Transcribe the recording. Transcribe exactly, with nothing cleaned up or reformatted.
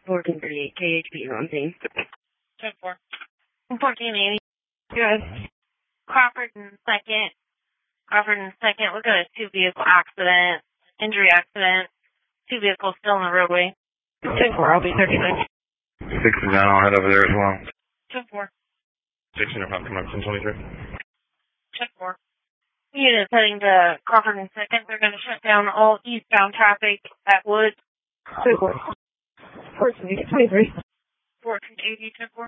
fourteen thirty-eight, K H P on scene. ten four. fourteen eighty. Good. Crawford in second. Crawford in second. We got a two-vehicle accident. Injury accident. Two vehicles still on the roadway. ten four, I'll be thirty-nine. sixty-nine, I'll head over there as well. ten four. sixteen, I'm coming up ten twenty-three. ten four. Units heading to Crawford in second. They're going to shut down all eastbound traffic at Woods. ten four. fourteen twenty-three. fourteen eighty, ten four.